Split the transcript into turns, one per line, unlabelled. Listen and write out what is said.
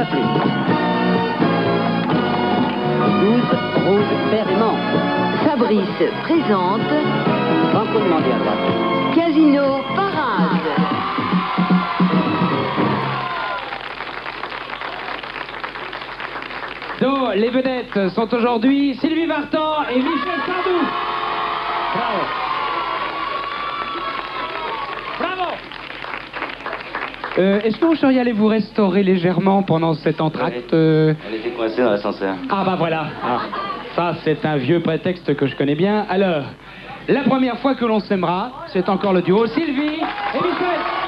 flûte. 12, rouge, vert et menthe.
Fabrice présente
Banco de Mondial à droite.
Casino Parade.
Donc, les vedettes sont aujourd'hui Sylvie Vartan et Michel Sardou. Bravo. Bravo. Est-ce que vous seriez allé vous restaurer légèrement pendant cet entracte
Elle était coincée dans l'ascenseur.
Ah bah voilà. Ah, ça, c'est un vieux prétexte que je connais bien. Alors, la première fois que l'on s'aimera, c'est encore le duo Sylvie et Michel.